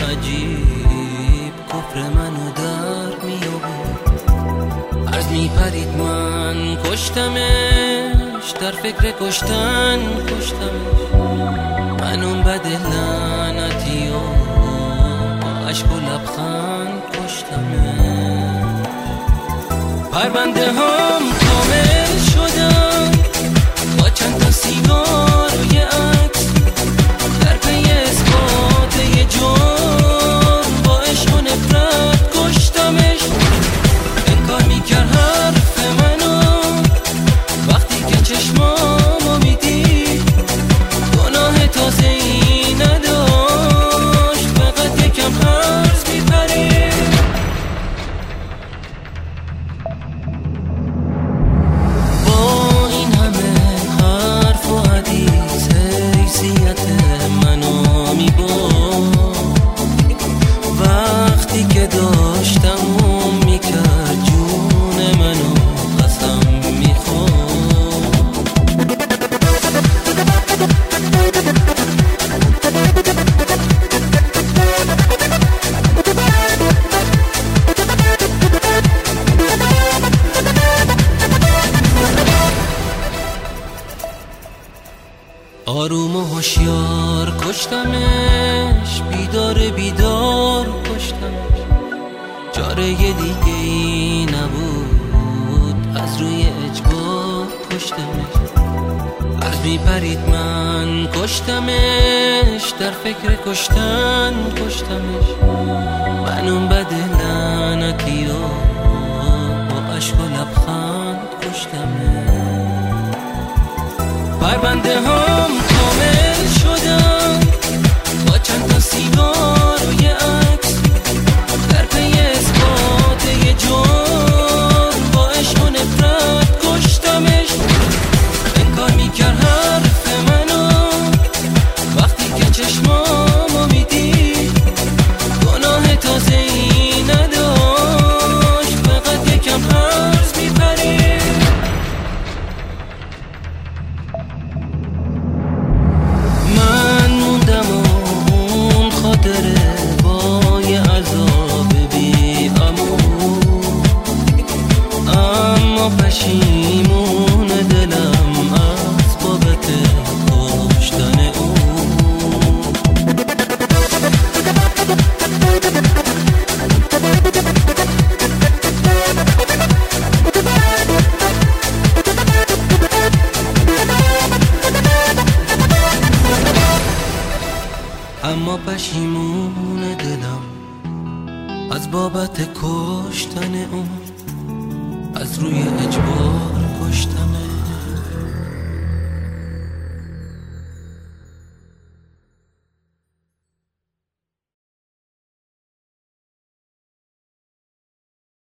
عجیب کفر منو در می آورد. عرض می پرید من کشتمش، در فکر کشتن کشتمش. من اون بد لعنتی و با عشق و لبخند کشتمش. پرونده هم کامل شدم با چند تا سیگار و یه عکس، در پی اثبات یه جرم با عشق و نفرت کشتمش. انکار میکرد حرف منو وقتی که چشمامو میدید، گناه تازه ای نداشت، فقط یکم عرض میپرید. با این همه حرف و حدیث حیثیت منو میبرد، وقتی که داشتم میکرد جون منو قسم میخورد. آروم و هوشیار کشتمش، بیدار بیدار کشتمش. چاره دیگه ای نبود، از روی اجبار کشتمش. از میپرید من کشتمش، در فکر کشتن کشتمش. من اون بد لعنتی و با عشق و لبخند کشتمش. پرونده هم کامل شدم با چند تا سیگار و یه عکس، در پی اثبات یه جرم با عشق و نفرت کشتمش. انکار میکرد حرف منو وقتی که چشمامو میدید، گناه تازه ای نداشت، فقط یکم عرض میپرید. من موندم و اون خاطره با یه عذاب بی امون، اما پشیمون دلم از بابت کشتن اون. اما پشیمون دلم از بابت کشتن اون، از روی اجبار کشتمه.